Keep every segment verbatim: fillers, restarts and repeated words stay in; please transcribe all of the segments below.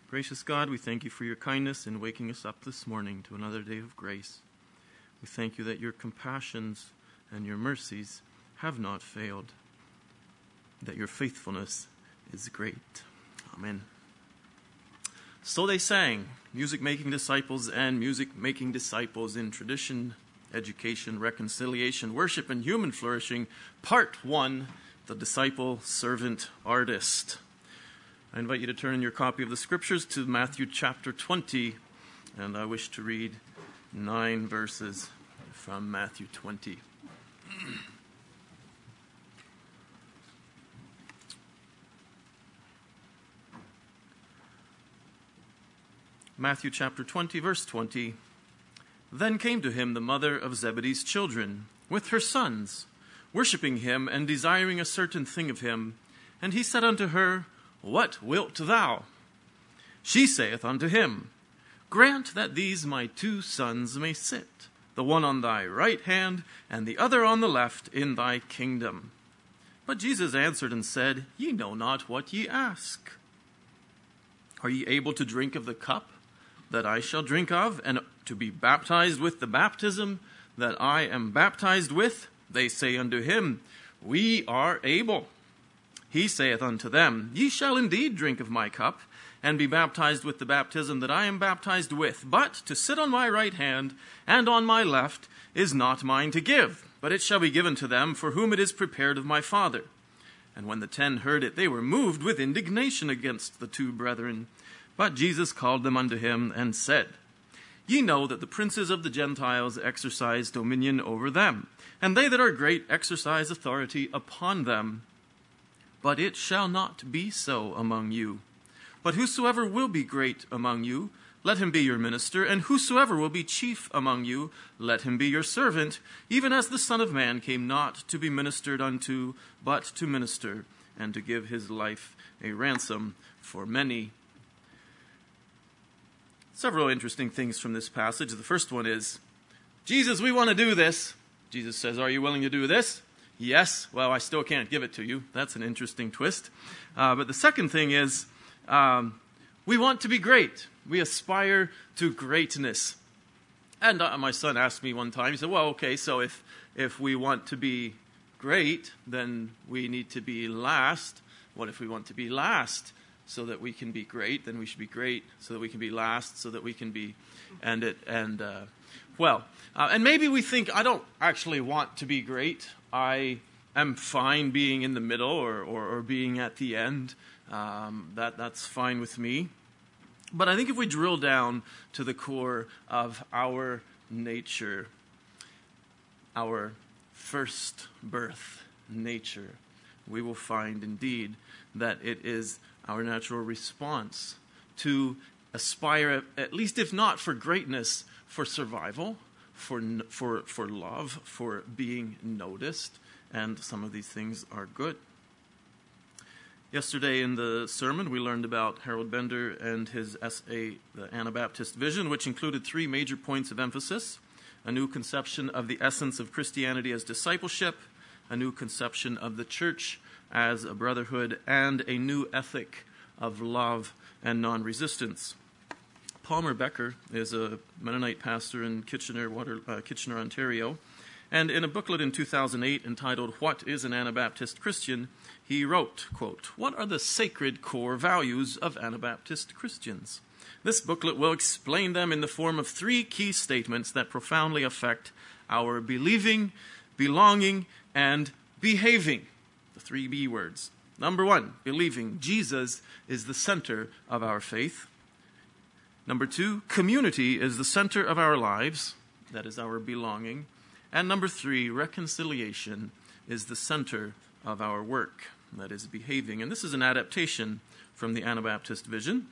Gracious God, we thank you for your kindness in waking us up this morning to another day of grace. We thank you that your compassions and your mercies have not failed, that your faithfulness is great. Amen. So they sang, music-making disciples and music-making disciples in tradition, education, reconciliation, worship, and human flourishing, part one, the disciple, servant, artist. I invite you to turn in your copy of the scriptures to Matthew chapter twenty, and I wish to read nine verses from Matthew twenty. Matthew chapter twenty, verse twenty. Then came to him the mother of Zebedee's children, with her sons, worshipping him and desiring a certain thing of him. And he said unto her, What wilt thou? She saith unto him, Grant that these my two sons may sit, the one on thy right hand, and the other on the left, in thy kingdom. But Jesus answered and said, Ye know not what ye ask. Are ye able to drink of the cup that I shall drink of, and to be baptized with the baptism that I am baptized with? They say unto him, We are able. He saith unto them, Ye shall indeed drink of my cup, and be baptized with the baptism that I am baptized with. But to sit on my right hand and on my left is not mine to give, but it shall be given to them for whom it is prepared of my Father. And when the ten heard it, they were moved with indignation against the two brethren. But Jesus called them unto him, and said, Ye know that the princes of the Gentiles exercise dominion over them, and they that are great exercise authority upon them. But it shall not be so among you. But whosoever will be great among you, let him be your minister, and whosoever will be chief among you, let him be your servant, even as the Son of Man came not to be ministered unto, but to minister, and to give his life a ransom for many. Several interesting things from this passage. The first one is, Jesus, we want to do this. Jesus says, Are you willing to do this? Yes. Well, I still can't give it to you. That's an interesting twist. Uh, but the second thing is, um, we want to be great. We aspire to greatness. And uh, my son asked me one time, he said, well, okay, so if, if we want to be great, then we need to be last. What if we want to be last so that we can be great? Then we should be great so that we can be last, so that we can be, and it, and, uh, well, uh, and maybe we think, I don't actually want to be great. I am fine being in the middle or, or, or being at the end. Um, that that's fine with me. But I think if we drill down to the core of our nature, our first birth nature, we will find indeed that it is our natural response to aspire, at least if not for greatness, for survival, for for for love, for being noticed, and some of these things are good. Yesterday in the sermon, we learned about Harold Bender and his essay, The Anabaptist Vision, which included three major points of emphasis: a new conception of the essence of Christianity as discipleship, a new conception of the church as a brotherhood, and a new ethic of love and non-resistance. Palmer Becker is a Mennonite pastor in Kitchener, Water, uh, Kitchener, Ontario, and in a booklet in two thousand eight entitled, What is an Anabaptist Christian?, he wrote, quote, What are the sacred core values of Anabaptist Christians? This booklet will explain them in the form of three key statements that profoundly affect our believing, belonging, and behaving. The three B words. Number one, believing. Jesus is the center of our faith. Number two, community is the center of our lives. That is our belonging. And number three, reconciliation is the center of our work. That is behaving. And this is an adaptation from the Anabaptist Vision.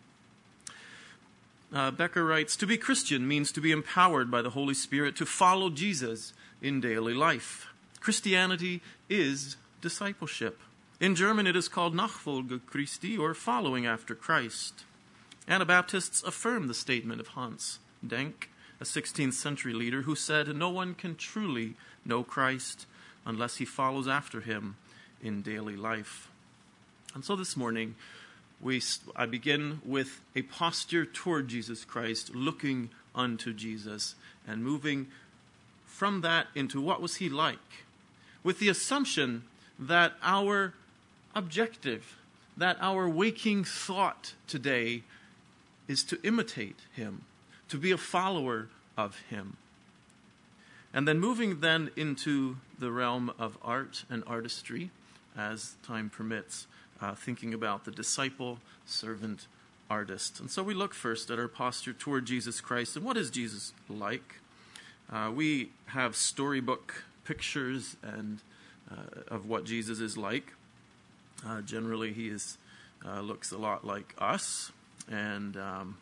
Uh, Becker writes, To be Christian means to be empowered by the Holy Spirit to follow Jesus in daily life. Christianity is discipleship. In German, it is called Nachfolge Christi, or following after Christ. Anabaptists affirm the statement of Hans Denk, a sixteenth century leader who said, No one can truly know Christ unless he follows after him in daily life. And so this morning, we I begin with a posture toward Jesus Christ, looking unto Jesus, and moving from that into what was he like, with the assumption that our objective, that our waking thought today is to imitate him, to be a follower of him. And then moving then into the realm of art and artistry, as time permits, uh, thinking about the disciple, servant, artist. And so we look first at our posture toward Jesus Christ. And what is Jesus like? Uh, we have storybook pictures and uh, of what Jesus is like. Uh, generally, he is uh, looks a lot like us. And um,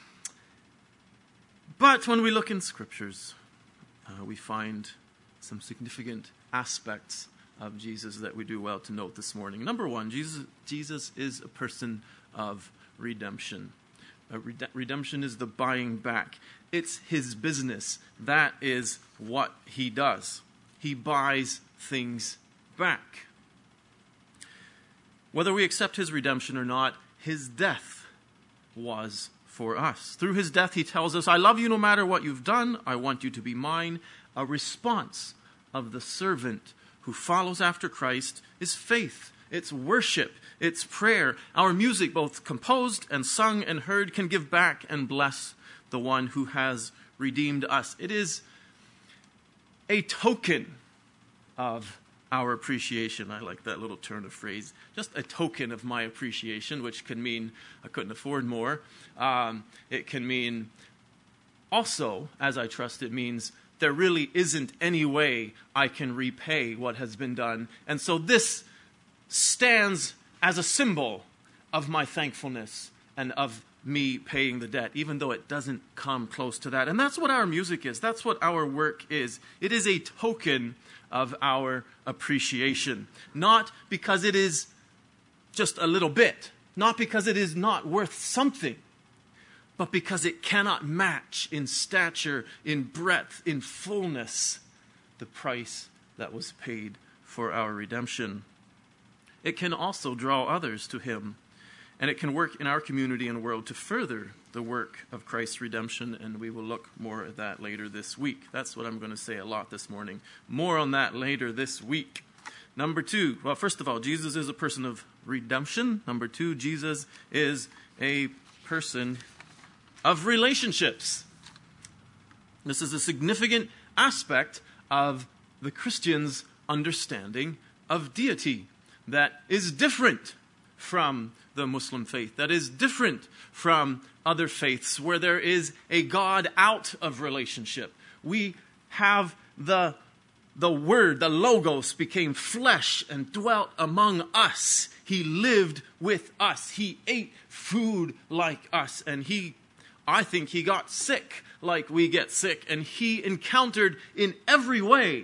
but when we look in scriptures, uh, we find some significant aspects of Jesus that we do well to note this morning. Number one, Jesus, Jesus is a person of redemption. Uh, rede- redemption is the buying back. It's his business. That is what he does. He buys things back. Whether we accept his redemption or not, his death was for us. Through his death, he tells us, I love you no matter what you've done. I want you to be mine. A response of the servant who follows after Christ is faith. It's worship. It's prayer. Our music, both composed and sung and heard, can give back and bless the one who has redeemed us. It is a token of our appreciation. I like that little turn of phrase. Just a token of my appreciation, which can mean I couldn't afford more. Um, it can mean also, as I trust it means, there really isn't any way I can repay what has been done. And so this stands as a symbol of my thankfulness and of me paying the debt, even though it doesn't come close to that. And that's what our music is. That's what our work is. It is a token of our appreciation. Not because it is just a little bit. Not because it is not worth something. But because it cannot match in stature, in breadth, in fullness, the price that was paid for our redemption. It can also draw others to him. And it can work in our community and world to further the work of Christ's redemption, and we will look more at that later this week. That's what I'm going to say a lot this morning. More on that later this week. Number two, well, first of all, Jesus is a person of redemption. Number two, Jesus is a person of relationships. This is a significant aspect of the Christian's understanding of deity that is different from the Muslim faith, that is different from other faiths where there is a God out of relationship. We have the, the Word, the Logos became flesh and dwelt among us. He lived with us. He ate food like us. And he, I think he got sick like we get sick. And he encountered in every way,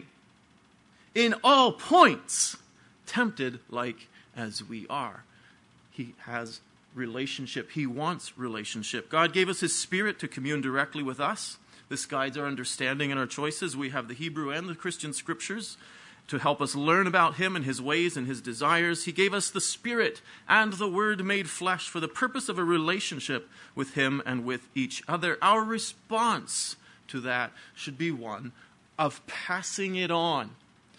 in all points, tempted like as we are. He has relationship. He wants relationship. God gave us his Spirit to commune directly with us. This guides our understanding and our choices. We have the Hebrew and the Christian scriptures to help us learn about him and his ways and his desires. He gave us the Spirit and the Word made flesh for the purpose of a relationship with him and with each other. Our response to that should be one of passing it on,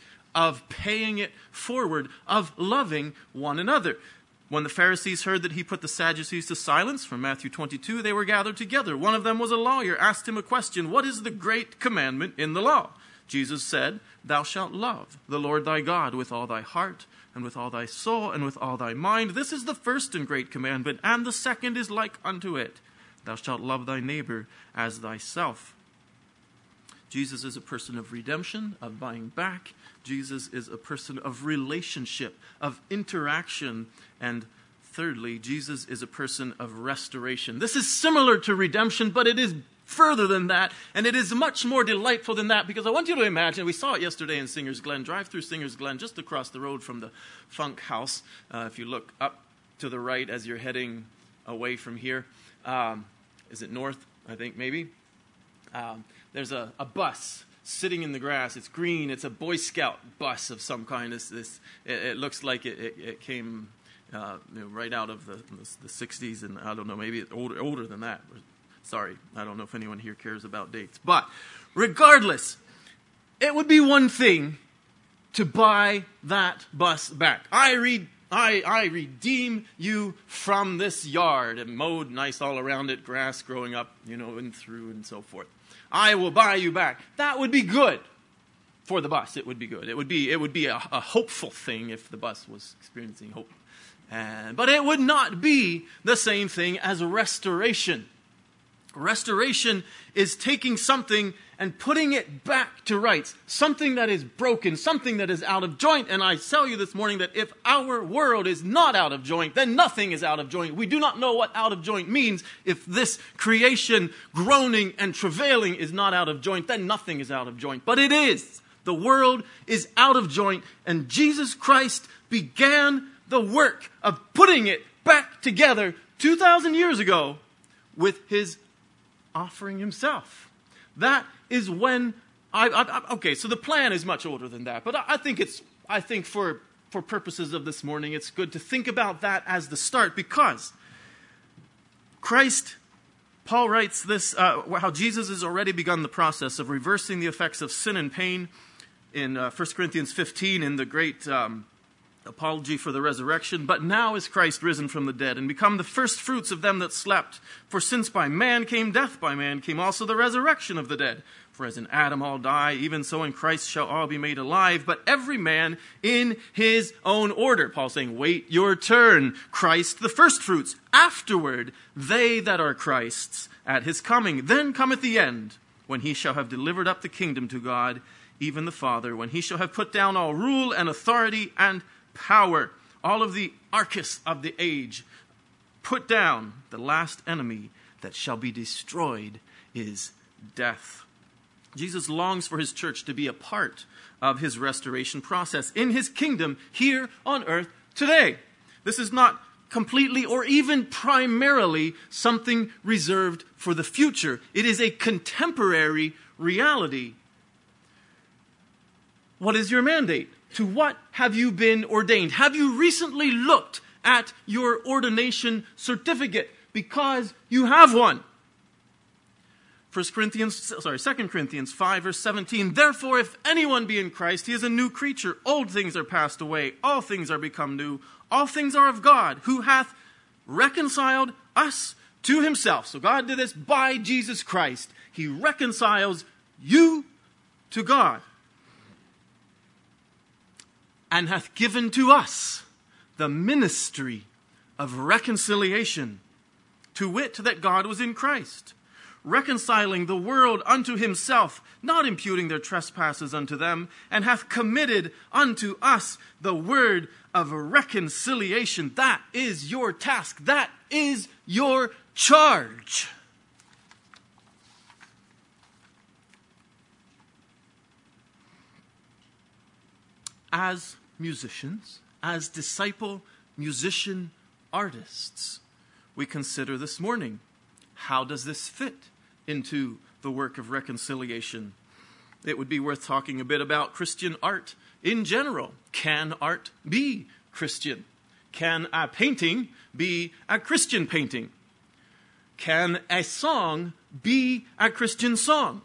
of paying it forward, of loving one another. When the Pharisees heard that he put the Sadducees to silence, from Matthew twenty-two, they were gathered together. One of them was a lawyer, asked him a question, "What is the great commandment in the law?" Jesus said, "Thou shalt love the Lord thy God with all thy heart, and with all thy soul, and with all thy mind. This is the first and great commandment, and the second is like unto it. Thou shalt love thy neighbor as thyself." Jesus is a person of redemption, of buying back. Jesus is a person of relationship, of interaction. And thirdly, Jesus is a person of restoration. This is similar to redemption, but it is further than that. And it is much more delightful than that, because I want you to imagine, we saw it yesterday in Singer's Glen, drive through Singer's Glen, just across the road from the Funk House. Uh, if you look up to the right as you're heading away from here, um, is it north, I think, maybe? Um, there's a, a bus sitting in the grass. It's green. It's a Boy Scout bus of some kind. This, this it, it looks like it, it, it came uh, you know, right out of the, the, the sixties, and I don't know, maybe older, older than that. Sorry, I don't know if anyone here cares about dates. But regardless, it would be one thing to buy that bus back. I read. I, I redeem you from this yard, and mowed nice all around it, grass growing up, you know, and through and so forth. I will buy you back. That would be good for the bus. It would be good. It would be it would be a, a hopeful thing if the bus was experiencing hope. And, but it would not be the same thing as restoration. Restoration is taking something and putting it back to rights. Something that is broken, something that is out of joint. And I tell you this morning that if our world is not out of joint, then nothing is out of joint. We do not know what out of joint means. If this creation groaning and travailing is not out of joint, then nothing is out of joint. But it is. The world is out of joint, and Jesus Christ began the work of putting it back together two thousand years ago with his offering himself. That is when I, I, okay, so the plan is much older than that, but I, I think it's, I think for, for purposes of this morning, it's good to think about that as the start, because Christ, Paul writes this, uh, how Jesus has already begun the process of reversing the effects of sin and pain in uh, First Corinthians fifteen, in the great um, apology for the resurrection. But now is Christ risen from the dead and become the first fruits of them that slept. For since by man came death, by man came also the resurrection of the dead. For as in Adam all die, even so in Christ shall all be made alive, but every man in his own order. Paul saying, wait your turn. Christ the first fruits. Afterward, they that are Christ's at his coming. Then cometh the end, when he shall have delivered up the kingdom to God, even the Father, when he shall have put down all rule and authority and power, all of the archis of the age. Put down. The last enemy that shall be destroyed is death. Jesus longs for his church to be a part of his restoration process in his kingdom here on earth today. This is not completely or even primarily something reserved for the future. It is a contemporary reality. What is your mandate? To what have you been ordained? Have you recently looked at your ordination certificate? Because you have one. First Corinthians, sorry, Second Corinthians five, verse seventeen. Therefore, if anyone be in Christ, he is a new creature. Old things are passed away. All things are become new. All things are of God, who hath reconciled us to himself. So God did this by Jesus Christ. He reconciles you to God, and hath given to us the ministry of reconciliation, to wit, that God was in Christ, reconciling the world unto himself, not imputing their trespasses unto them, and hath committed unto us the word of reconciliation. That is your task. That is your charge. As musicians, as disciple musician artists, we consider this morning, how does this fit into the work of reconciliation? It would be worth talking a bit about Christian art in general. Can art be Christian? Can a painting be a Christian painting? Can a song be a Christian song?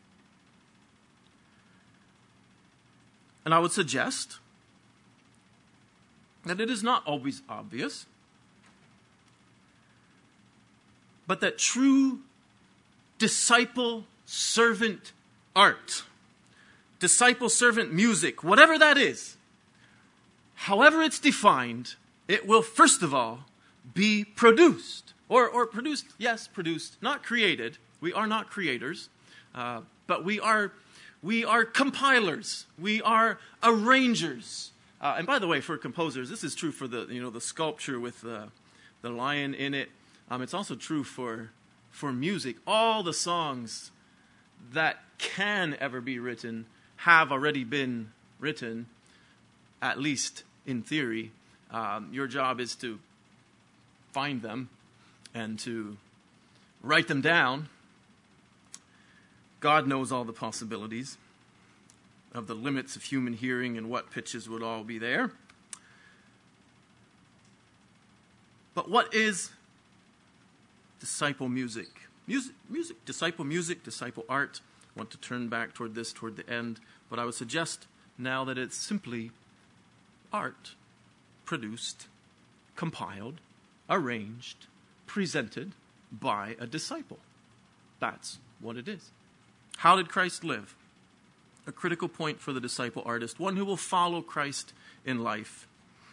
And I would suggest that it is not always obvious, but that true disciple servant art, disciple servant music, whatever that is, however it's defined, it will first of all be produced. Or, or produced, yes, produced, not created. We are not creators, uh, but we are We are compilers. We are arrangers. Uh, and by the way, for composers, this is true for the you know the sculpture with the the lion in it. Um, it's also true for for music. All the songs that can ever be written have already been written, at least in theory. Um, your job is to find them and to write them down. God knows all the possibilities of the limits of human hearing and what pitches would all be there. But what is disciple music? Music, music, disciple music, disciple art. I want to turn back toward this toward the end, but I would suggest now that it's simply art produced, compiled, arranged, presented by a disciple. That's what it is. How did Christ live? A critical point for the disciple artist, one who will follow Christ in life.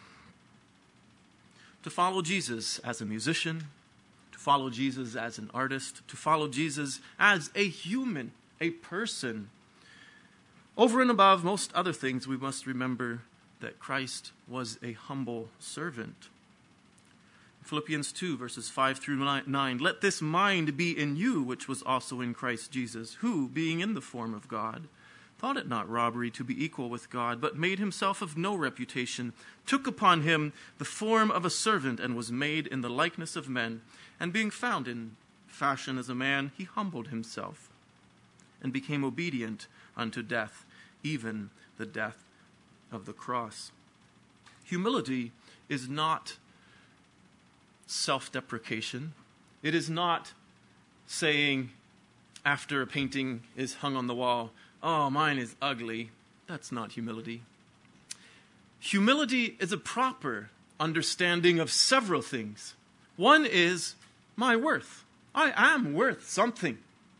To follow Jesus as a musician, to follow Jesus as an artist, to follow Jesus as a human, a person. Over and above most other things, we must remember that Christ was a humble servant. Philippians two, verses five through nine, let this mind be in you, which was also in Christ Jesus, who, being in the form of God, thought it not robbery to be equal with God, but made himself of no reputation, took upon him the form of a servant, and was made in the likeness of men. And being found in fashion as a man, he humbled himself, and became obedient unto death, even the death of the cross. Humility is not self-deprecation. It is not saying after a painting is hung on the wall, oh, mine is ugly. That's not humility. Humility is a proper understanding of several things. One is my worth. I am worth something.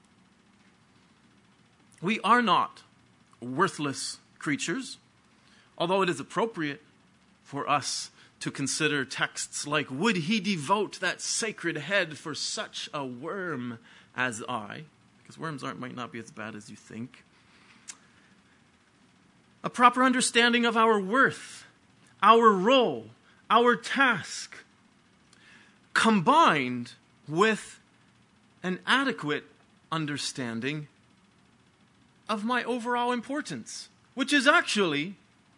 We are not worthless creatures, although it is appropriate for us to consider texts like, would he devote that sacred head for such a worm as I? Because worms aren't, might not be as bad as you think. A proper understanding of our worth, our role, our task, combined with an adequate understanding of my overall importance, which is actually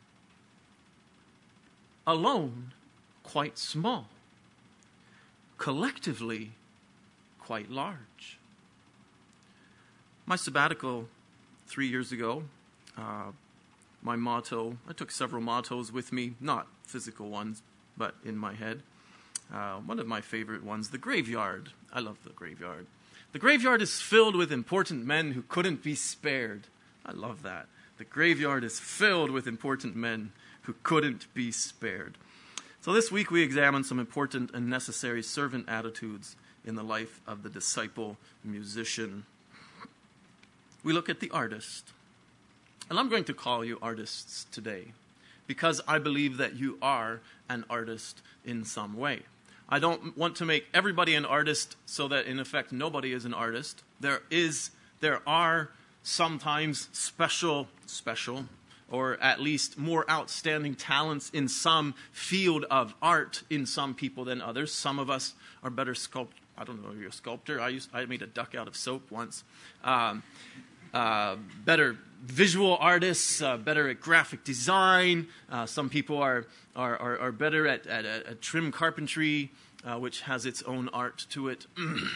alone quite small, collectively quite large. My sabbatical three years ago, uh, my motto, I took several mottos with me, not physical ones, but in my head. Uh, one of my favorite ones, the graveyard. I love the graveyard. The graveyard is filled with important men who couldn't be spared. I love that. The graveyard is filled with important men who couldn't be spared. So this week we examine some important and necessary servant attitudes in the life of the disciple musician. We look at the artist. And I'm going to call you artists today because I believe that you are an artist in some way. I don't want to make everybody an artist so that in effect nobody is an artist. There is, there are sometimes special, special, or at least more outstanding talents in some field of art in some people than others. Some of us are better sculpt. I don't know if you're a sculptor. I used I made a duck out of soap once. Um, uh, better visual artists, uh, better at graphic design. Uh, some people are are are, are better at, at, at trim carpentry, uh, which has its own art to it.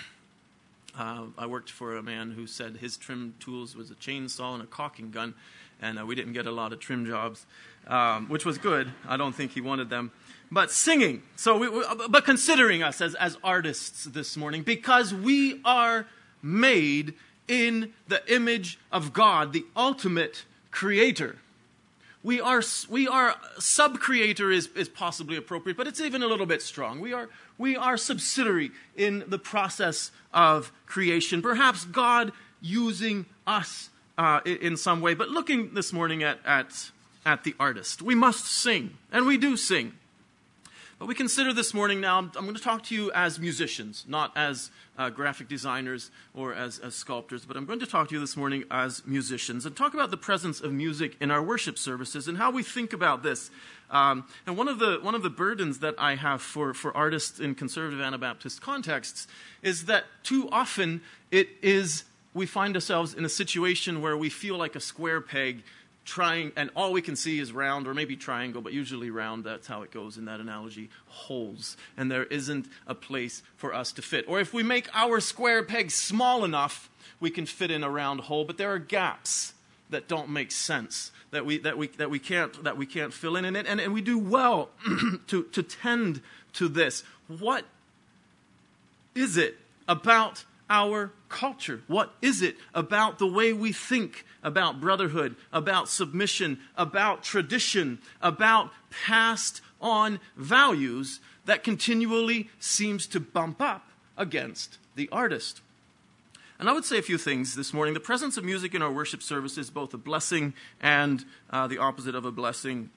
uh, I worked for a man who said his trim tools was a chainsaw and a caulking gun. And uh, we didn't get a lot of trim jobs, um, which was good. I don't think he wanted them. But singing. So, we, we, but considering us as, as artists this morning, because we are made in the image of God, the ultimate creator. We are, we are sub-creator is, is possibly appropriate, but it's even a little bit strong. We are, we are subsidiary in the process of creation. Perhaps God using us Uh, in some way, but looking this morning at, at, at the artist. We must sing, and we do sing. But we consider this morning now, I'm going to talk to you as musicians, not as uh, graphic designers or as, as sculptors, but I'm going to talk to you this morning as musicians and talk about the presence of music in our worship services and how we think about this. Um, and one of the one of the burdens that I have for, for artists in conservative Anabaptist contexts is that too often it is we find ourselves in a situation where we feel like a square peg trying, and all we can see is round, or maybe triangle, but usually round. That's how it goes in that analogy, holes. And there isn't a place for us to fit. Or if we make our square peg small enough, we can fit in a round hole, but there are gaps that don't make sense, that we that we that we can't that we can't fill in, and and, and we do well to to tend to this. What is it about our culture? What is it about the way we think about brotherhood, about submission, about tradition, about passed on values that continually seems to bump up against the artist? And I would say a few things this morning. The presence of music in our worship service is both a blessing and uh, the opposite of a blessing.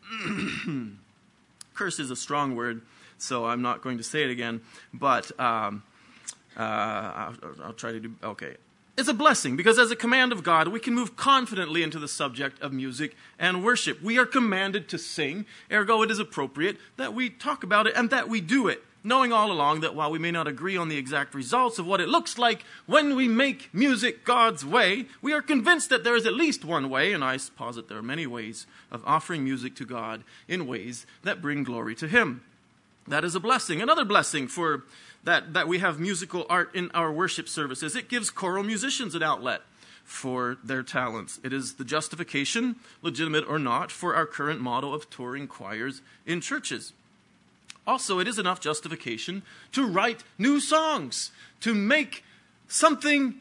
Curse is a strong word, so I'm not going to say it again. But um, uh, I'll, I'll try to do, okay. It's a blessing because as a command of God, we can move confidently into the subject of music and worship. We are commanded to sing, ergo it is appropriate that we talk about it and that we do it, knowing all along that while we may not agree on the exact results of what it looks like when we make music God's way, we are convinced that there is at least one way, and I posit there are many ways of offering music to God in ways that bring glory to Him. That is a blessing. Another blessing for that, that we have musical art in our worship services. It gives choral musicians an outlet for their talents. It is the justification, legitimate or not, for our current model of touring choirs in churches. Also, it is enough justification to write new songs, to make something,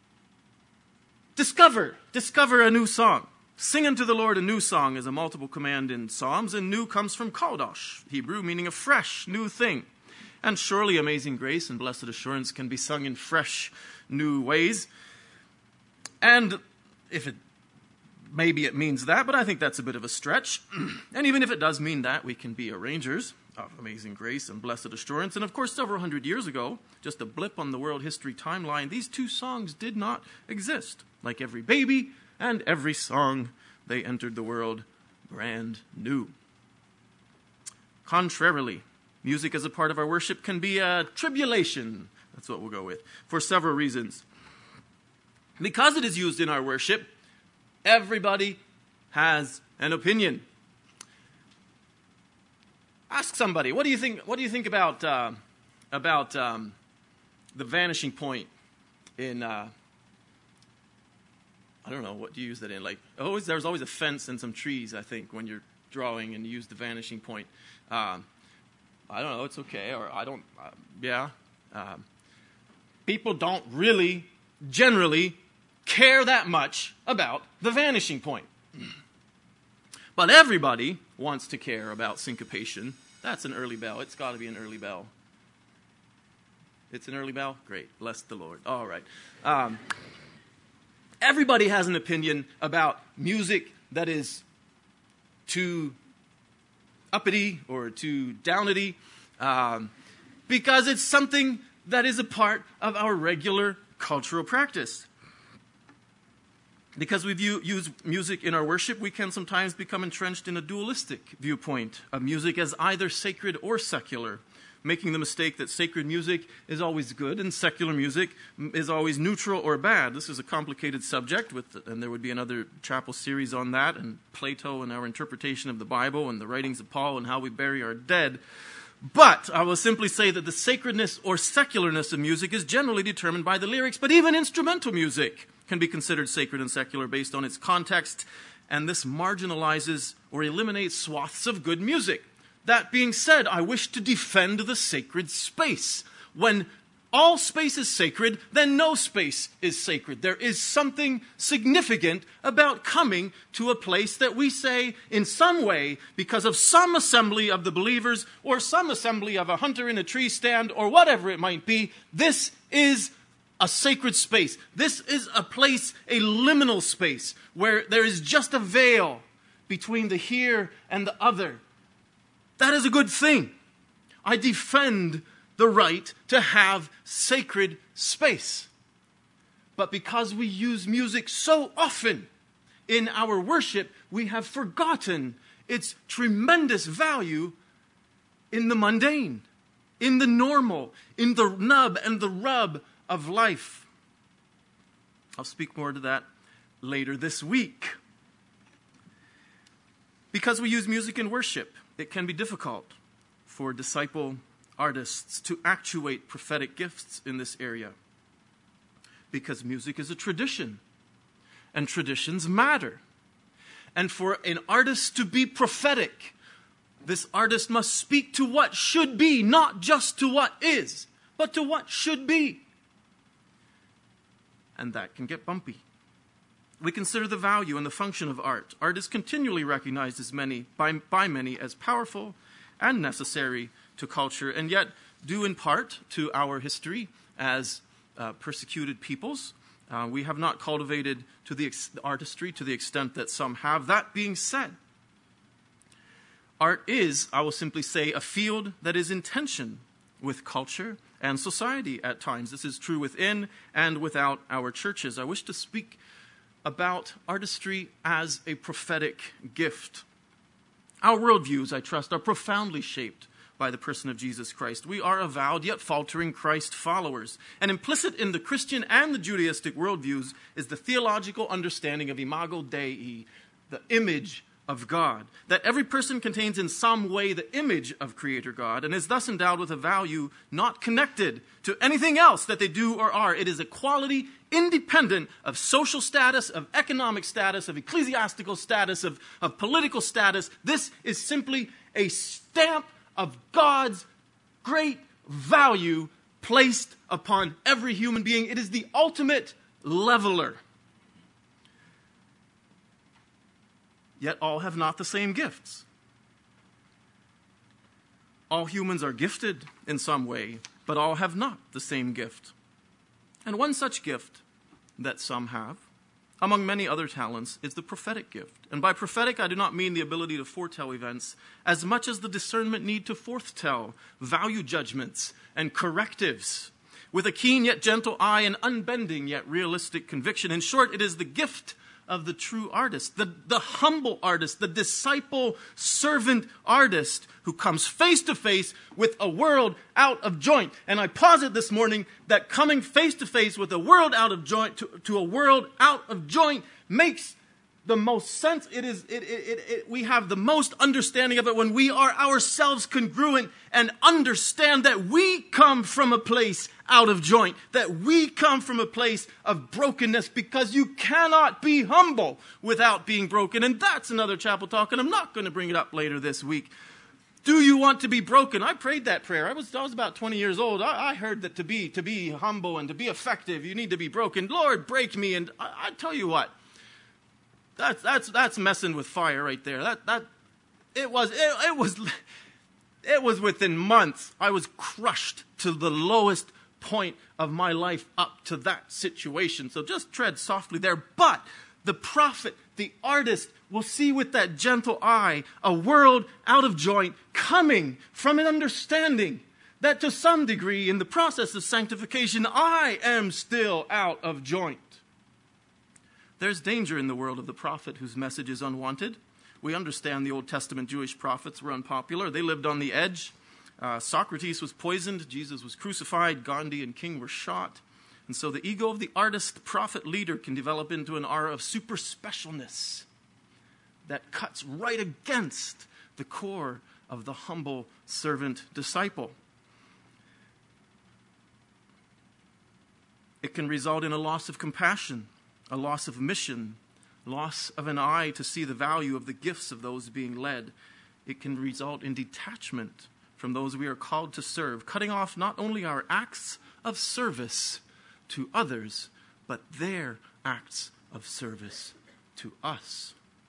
discover, discover a new song. Sing unto the Lord a new song is a multiple command in Psalms, and new comes from kodosh, Hebrew, meaning a fresh, new thing. And surely Amazing Grace and Blessed Assurance can be sung in fresh, new ways. And if it, maybe it means that, but I think that's a bit of a stretch. And even if it does mean that, we can be arrangers of Amazing Grace and Blessed Assurance. And of course, several hundred years ago, just a blip on the world history timeline, these two songs did not exist. Like every baby and every song, they entered the world brand new. Contrarily, music as a part of our worship can be a tribulation. That's what we'll go with, for several reasons. Because it is used in our worship, everybody has an opinion. Ask somebody, what do you think? What do you think about uh, about um, the vanishing point in? Uh, I don't know, what do you use that in? Like, always, there's always a fence and some trees. I think when you're drawing and you use the vanishing point. Um, I don't know. It's okay, or I don't. Uh, yeah, um, people don't really, generally, care that much about the vanishing point. But everybody wants to care about syncopation. That's an early bell. It's got to be an early bell. It's an early bell? Great. Bless the Lord. All right. Um, everybody has an opinion about music that is too uppity or too downity um, because it's something that is a part of our regular cultural practice. Because we view, use music in our worship, we can sometimes become entrenched in a dualistic viewpoint of music as either sacred or secular, making the mistake that sacred music is always good and secular music is always neutral or bad. This is a complicated subject, with, and there would be another chapel series on that, and Plato and our interpretation of the Bible and the writings of Paul and how we bury our dead. But I will simply say that the sacredness or secularness of music is generally determined by the lyrics, but even instrumental music can be considered sacred and secular based on its context, and this marginalizes or eliminates swaths of good music. That being said, I wish to defend the sacred space. When all space is sacred, then no space is sacred. There is something significant about coming to a place that we say in some way, because of some assembly of the believers or some assembly of a hunter in a tree stand or whatever it might be, this is a sacred space. This is a place, a liminal space, where there is just a veil between the here and the other. That is a good thing. I defend the right to have sacred space. But because we use music so often in our worship, we have forgotten its tremendous value in the mundane, in the normal, in the nub and the rub of life. I'll speak more to that later this week. Because we use music in worship, it can be difficult for disciple artists to actuate prophetic gifts in this area. Because music is a tradition, and traditions matter. And for an artist to be prophetic, This artist must speak to what should be, not just to what is, but to what should be. And that can get bumpy. We consider the value and the function of art. Art is continually recognized as many, by, by many as powerful and necessary to culture, and yet due in part to our history as uh, persecuted peoples. Uh, we have not cultivated to the ex- artistry to the extent that some have. That being said, art is, I will simply say, a field that is in tension with culture and society at times. This is true within and without our churches. I wish to speak about artistry as a prophetic gift. Our worldviews, I trust, are profoundly shaped by the person of Jesus Christ. We are avowed yet faltering Christ followers. And implicit in the Christian and the Judaistic worldviews is the theological understanding of imago Dei, the image of God. That every person contains in some way the image of Creator God and is thus endowed with a value not connected to anything else that they do or are. It is a quality independent of social status, of economic status, of ecclesiastical status, of, of political status. This is simply a stamp of God's great value placed upon every human being. It is the ultimate leveler. Yet all have not the same gifts. All humans are gifted in some way, but all have not the same gift. And one such gift that some have, among many other talents, is the prophetic gift. And by prophetic, I do not mean the ability to foretell events as much as the discernment need to foretell value judgments and correctives with a keen yet gentle eye and unbending yet realistic conviction. In short, it is the gift of the true artist, the, the humble artist, the disciple servant artist who comes face to face with a world out of joint. And I posit this morning that coming face to face with a world out of joint to, to a world out of joint makes the most sense. It is, it, it, it, it, we have the most understanding of it when we are ourselves congruent and understand that we come from a place out of joint, that we come from a place of brokenness, because you cannot be humble without being broken. And that's another chapel talk, and I'm not going to bring it up later this week. Do you want to be broken? I prayed that prayer. I was, I was about twenty years old. I, I heard that to be, to be humble and to be effective, you need to be broken. Lord, break me. And I, I tell you what, That's that's that's messing with fire right there. That that it was it, it was it was within months. I was crushed to the lowest point of my life up to that situation. So just tread softly there. But the prophet, the artist, will see with that gentle eye a world out of joint coming from an understanding that to some degree in the process of sanctification I am still out of joint. There's danger in the world of the prophet whose message is unwanted. We understand the Old Testament Jewish prophets were unpopular. They lived on the edge. Uh, Socrates was poisoned. Jesus was crucified. Gandhi and King were shot. And so the ego of the artist, prophet, leader can develop into an aura of super specialness that cuts right against the core of the humble servant disciple. It can result in a loss of compassion, a loss of mission, loss of an eye to see the value of the gifts of those being led. It can result in detachment from those we are called to serve, cutting off not only our acts of service to others, but their acts of service to us.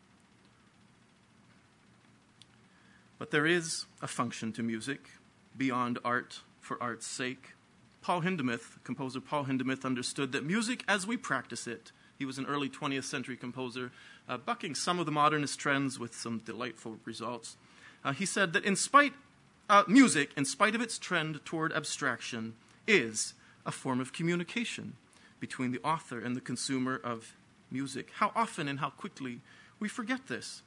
But there is a function to music beyond art for art's sake. Paul Hindemith, composer Paul Hindemith, understood that music as we practice it, he was an early twentieth century composer, uh, bucking some of the modernist trends with some delightful results. Uh, he said that in spite, uh, music, in spite of its trend toward abstraction, is a form of communication between the author and the consumer of music. How often and how quickly we forget this.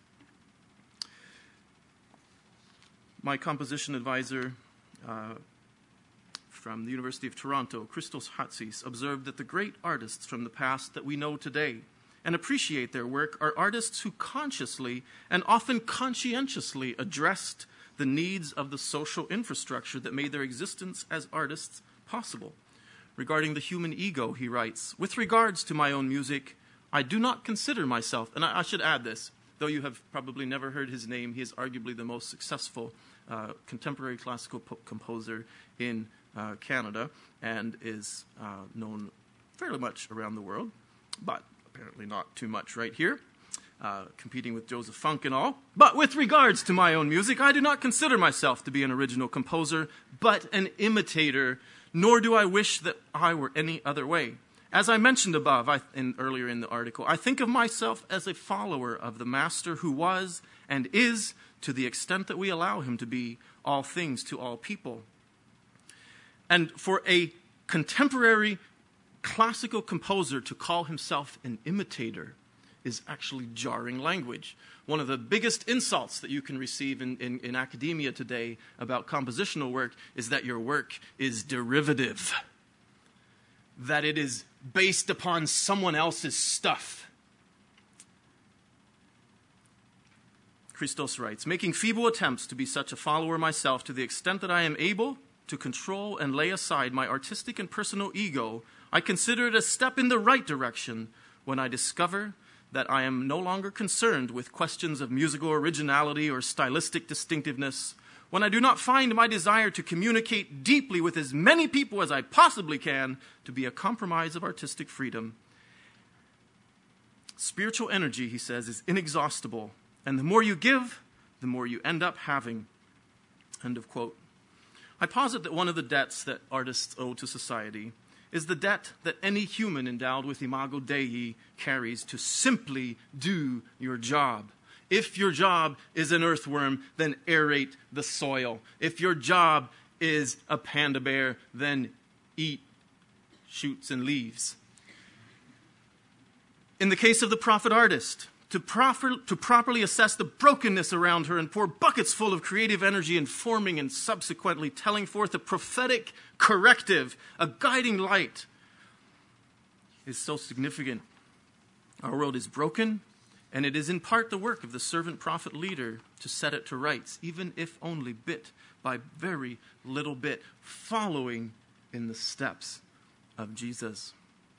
My composition advisor uh, from the University of Toronto, Christos Hatsis, observed that the great artists from the past that we know today and appreciate their work are artists who consciously and often conscientiously addressed the needs of the social infrastructure that made their existence as artists possible. Regarding the human ego, he writes, "With regards to my own music, I do not consider myself," and I, I should add this, Though you have probably never heard his name, he is arguably the most successful uh, contemporary classical po- composer in uh, Canada and is uh, known fairly much around the world, but apparently not too much right here, uh, competing with Joseph Funk and all. But with regards to my own music, I do not consider myself to be an original composer, but an imitator, nor do I wish that I were any other way. As I mentioned above I, in, earlier in the article, I think of myself as a follower of the Master who was and is, to the extent that we allow him to be, all things to all people. And for a contemporary classical composer to call himself an imitator is actually jarring language. One of the biggest insults that you can receive in, in, in academia today about compositional work is that your work is derivative, that it is based upon someone else's stuff. Christos writes, making feeble attempts to be such a follower myself to the extent that I am able to control and lay aside my artistic and personal ego, I consider it a step in the right direction when I discover that I am no longer concerned with questions of musical originality or stylistic distinctiveness, when I do not find my desire to communicate deeply with as many people as I possibly can to be a compromise of artistic freedom. Spiritual energy, he says, is inexhaustible, and the more you give, the more you end up having. End of quote. I posit that one of the debts that artists owe to society is the debt that any human endowed with imago Dei carries to simply do your job. If your job is an earthworm, then aerate the soil. If your job is a panda bear, then eat shoots and leaves. In the case of the prophet artist, to, proper, to properly assess the brokenness around her and pour buckets full of creative energy in forming and subsequently telling forth a prophetic corrective, a guiding light, is so significant. Our world is broken, and it is in part the work of the servant prophet leader to set it to rights, even if only bit by very little bit, following in the steps of Jesus.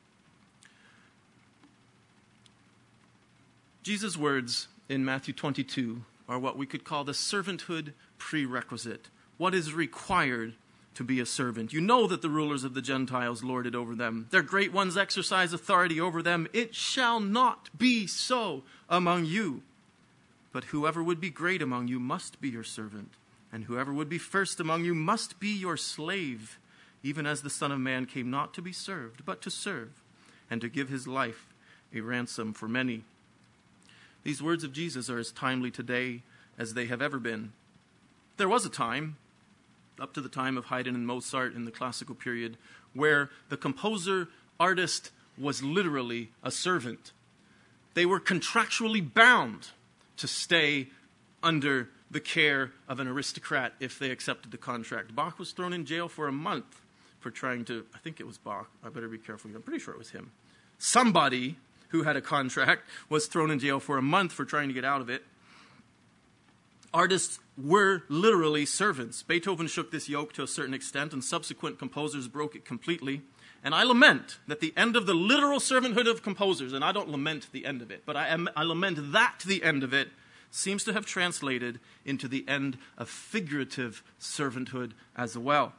Jesus' words in Matthew twenty-two are what we could call the servanthood prerequisite. What is required to be a servant? You know that the rulers of the Gentiles lord it over them. Their great ones exercise authority over them. It shall not be so among you. But whoever would be great among you must be your servant, and whoever would be first among you must be your slave, even as the Son of Man came not to be served, but to serve, and to give his life a ransom for many. These words of Jesus are as timely today as they have ever been. There was a time, up to the time of Haydn and Mozart in the classical period, where the composer-artist was literally a servant. They were contractually bound to stay under the care of an aristocrat if they accepted the contract. Bach was thrown in jail for a month for trying to, I think it was Bach, I better be careful, I'm pretty sure it was him. Somebody who had a contract was thrown in jail for a month for trying to get out of it. Artists were literally servants. Beethoven shook this yoke to a certain extent, and subsequent composers broke it completely. And I lament that the end of the literal servanthood of composers, and I don't lament the end of it, but I, am, I lament that the end of it seems to have translated into the end of figurative servanthood as well.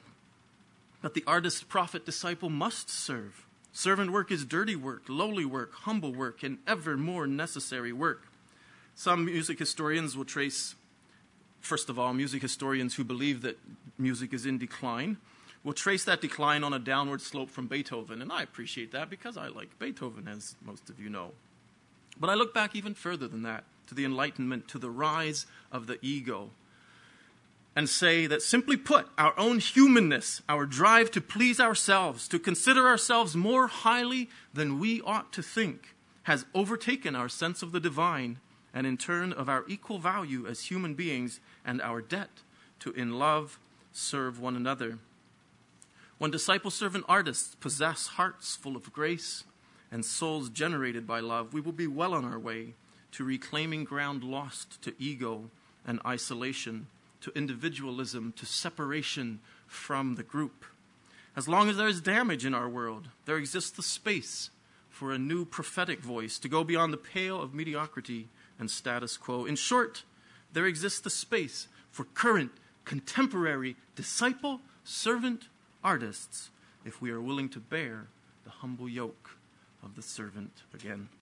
But the artist, prophet, disciple must serve. Servant work is dirty work, lowly work, humble work, and ever more necessary work. Some music historians will trace, first of all, music historians who believe that music is in decline, will trace that decline on a downward slope from Beethoven. And I appreciate that because I like Beethoven, as most of you know. But I look back even further than that, to the Enlightenment, to the rise of the ego, and say that, simply put, our own humanness, our drive to please ourselves, to consider ourselves more highly than we ought to think, has overtaken our sense of the divine, and in turn of our equal value as human beings and our debt to in love serve one another. When disciple-servant artists possess hearts full of grace and souls generated by love, we will be well on our way to reclaiming ground lost to ego and isolation, to individualism, to separation from the group. As long as there is damage in our world, there exists the space for a new prophetic voice to go beyond the pale of mediocrity and status quo. In short, there exists the space for current, contemporary, disciple, servant artists if we are willing to bear the humble yoke of the servant again.